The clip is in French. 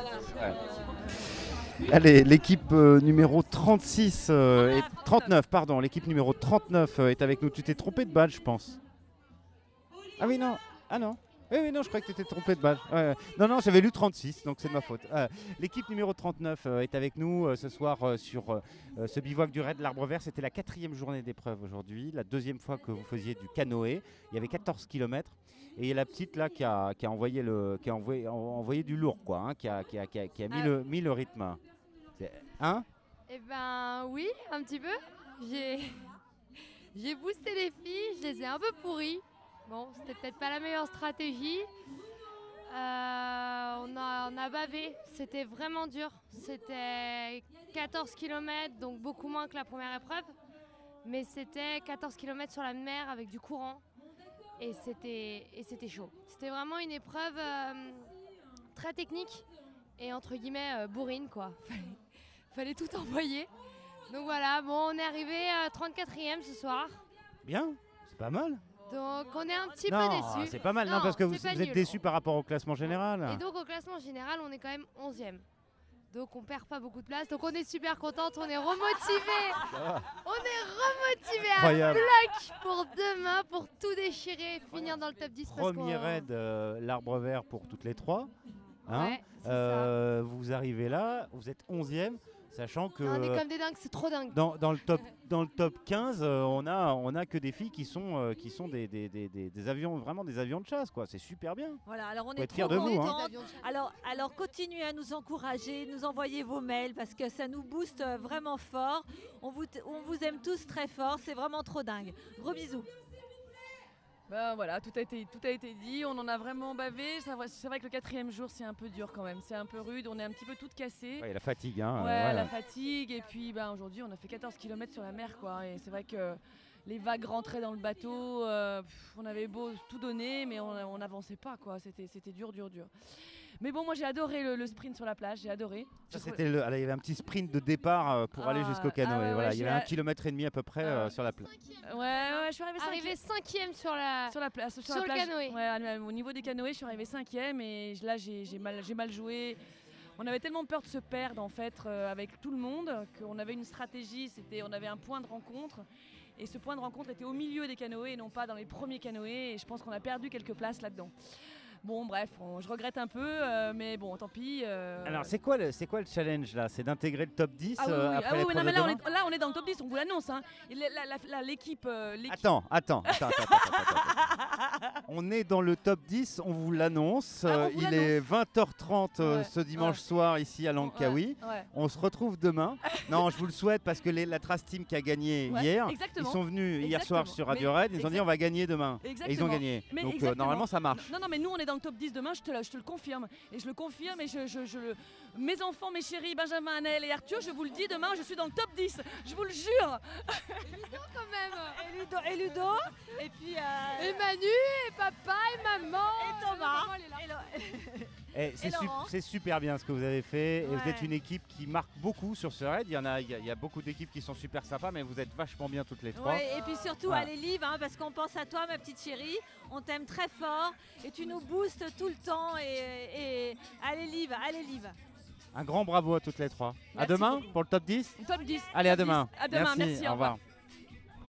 Ouais. Allez, l'équipe numéro 36 et 39, pardon, l'équipe numéro 39 est avec nous. Tu t'es trompé de balle, je pense. Ah oui, non. Ah non. Oui, oui, non, je croyais que tu étais trompé de balle. Ouais, ouais. Non, non, j'avais lu 36, donc c'est de ma faute. L'équipe numéro 39 est avec nous ce soir sur ce bivouac du raid de l'Arbre Vert. C'était la 4e journée d'épreuve aujourd'hui, la 2e fois que vous faisiez du canoë. Il y avait 14 km. Et il y a la petite là qui a envoyé du lourd, quoi, hein, qui a mis le rythme. Hein? Eh ben oui, un petit peu. J'ai j'ai boosté les filles, je les ai un peu pourries. Bon, c'était peut-être pas la meilleure stratégie. On a bavé, c'était vraiment dur. C'était 14 km, donc beaucoup moins que la première épreuve. Mais c'était 14 km sur la mer avec du courant. Et c'était chaud. C'était vraiment une épreuve très technique et entre guillemets bourrine, quoi. Fallait tout envoyer. Donc voilà, bon, on est arrivé 34e ce soir. Bien, c'est pas mal. Donc on est un petit Non, peu déçus. c'est pas mal, non, parce que vous c'est pas êtes nul. déçus par rapport au classement général. Et donc au classement général, on est quand même 11e. Donc on perd pas beaucoup de place. Donc on est super contente, on est remotivés. On est remotivés à Incroyable. bloc pour demain, pour tout déchirer, finir dans le top 10. Premier raid, l'Arbre Vert pour toutes les trois. Hein. Ouais, c'est ça. Vous arrivez là, vous êtes 11e, sachant que Non, on est comme des dingues, c'est trop dingue. dans le top 15, on a que des filles qui sont des avions, vraiment des avions de chasse, quoi. C'est super bien. Voilà, alors on Faut est être fier trop de vous, contentes. hein. Alors continuez à nous encourager, nous envoyer vos mails parce que ça nous booste vraiment fort. On vous aime tous très fort, c'est vraiment trop dingue. Gros bisous. Ben voilà, tout a été dit, on en a vraiment bavé. C'est vrai que le 4e jour, c'est un peu dur quand même. C'est un peu rude, on est un petit peu toutes cassées. Ouais, la fatigue, hein. Ouais, la fatigue. Et puis ben, aujourd'hui, on a fait 14 km sur la mer, quoi. Et c'est vrai que les vagues rentraient dans le bateau. On avait beau tout donner, mais on n'avançait pas, quoi. C'était dur, dur, dur. Mais bon, moi j'ai adoré le sprint sur la plage, j'ai adoré. Ça, il y avait un petit sprint de départ pour aller jusqu'au canoë. ouais, voilà, ouais, il y avait 1,5 km à peu près sur la plage. Ouais, je suis arrivée 5e sur la plage. Sur le canoë. Ouais, au niveau des canoës, je suis arrivée 5e et là j'ai mal joué. On avait tellement peur de se perdre en fait avec tout le monde qu'on avait une stratégie, on avait un point de rencontre. Et ce point de rencontre était au milieu des canoës et non pas dans les premiers canoës. Et je pense qu'on a perdu quelques places là-dedans. Bon, bref, je regrette un peu, mais bon, tant pis. Alors, c'est quoi le challenge là? C'est d'intégrer le top 10 après l'épreuve non, mais de là, demain. on est dans le top 10, on vous l'annonce. Hein. L'équipe. Attends. On est dans le top 10, on vous l'annonce. Il est 20h30 ce dimanche soir ici à Langkawi. Ouais. On se retrouve demain. Non, je vous le souhaite parce que la Trace Team qui a gagné hier, exactement. ils sont venus hier soir sur Radio Red, ils ont dit on va gagner demain. Exactement. Et ils ont gagné. Mais donc exactement. normalement ça marche. Non, mais nous on est dans le top 10 demain, je te le confirme. Et je le confirme et mes enfants, mes chéris, Benjamin, Anaël et Arthur, je vous le dis, demain je suis dans le top 10. Je vous le jure. Et Ludo quand même. Et Ludo. Et puis Et Manu, et papa, et maman. Et Thomas. Maman, elle est là. C'est super bien ce que vous avez fait. Et Ouais. vous êtes une équipe qui marque beaucoup sur ce raid. Il y a beaucoup d'équipes qui sont super sympas, mais vous êtes vachement bien toutes les trois. Ouais, et puis surtout, Voilà. allez Liv, hein, parce qu'on pense à toi, ma petite chérie. On t'aime très fort et tu nous boostes tout le temps. Et allez Liv. Un grand bravo à toutes les trois. À Merci demain beaucoup. pour le top 10. Top 10. Allez, à Top 10. demain. À demain, merci, au revoir.